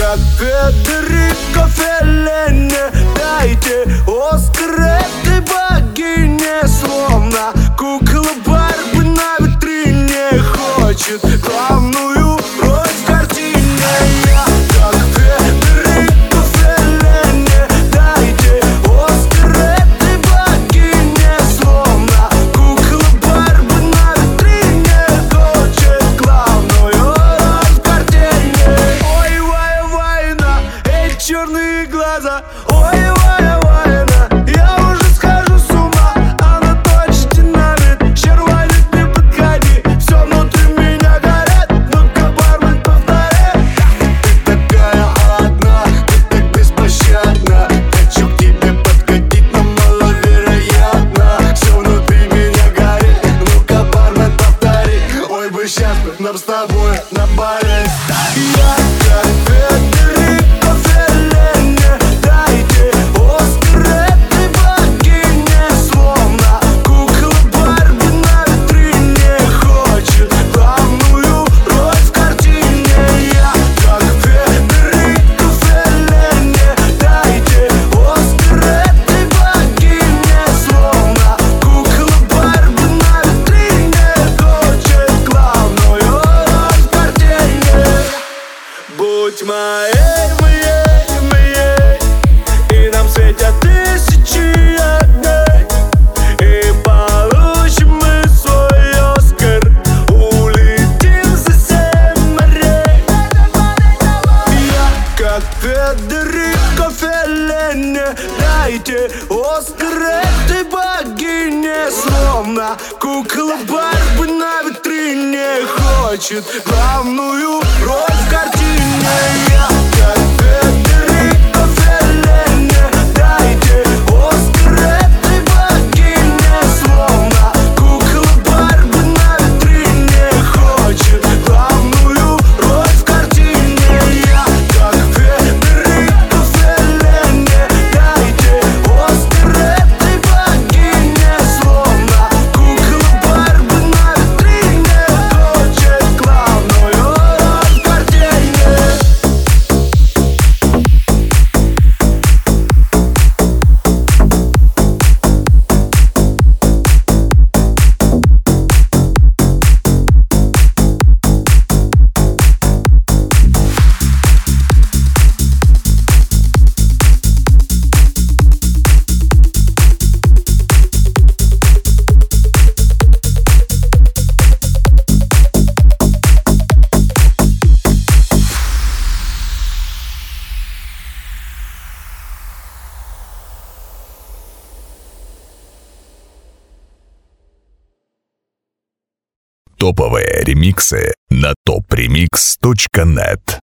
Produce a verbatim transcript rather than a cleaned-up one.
как Федерико Феллини. Дайте Оскар этой богине, словно кукла Барби на витрине хочет главную роль в картине. Я как Федерико Феллини. Дайте Оскар этой богине, словно кукла Барби на витрине хочет главную роль в картине. Ой, вай, вайна, эти черные глаза. Ой, вай, вайна, я уже схожу с ума. Она точно динамит, червонит, не подходи. Все внутри меня горит, ну-ка, бармен, повтори. Ты такая одна, ты так беспощадна. Хочу к тебе подкатить, но маловероятно. Все внутри меня горит, ну-ка, бармен, повтори. Ой, бы сейчас быть нам с тобой на баре. Я как Федерико Феллини. Дайте Оскар этой богине, словно кукла Барби на витрине хочет главную роль в картине. Я как Федерико Феллини. Дайте Оскар этой богине, словно кукла Барби на витрине хочет главную роль в картине. Будь моей, моей, моей, и нам светят тысячи огней, и получим мы свой Оскар, улетим за семь морей. Я как Федерико Феллини. Дайте Оскар этой богине, словно кукла Барби на витрине хочет главную роль в картине. Я как Федерико Феллини. Дайте Оскар этой богине, словно кукла Барби на витрине хочет главную роль в картине. Я как Федерико Феллини. Дайте Оскар этой богине, словно кукла Барби на витрине хочет главную роль в картине. Топовые ремиксы на топ ремикс точка нет.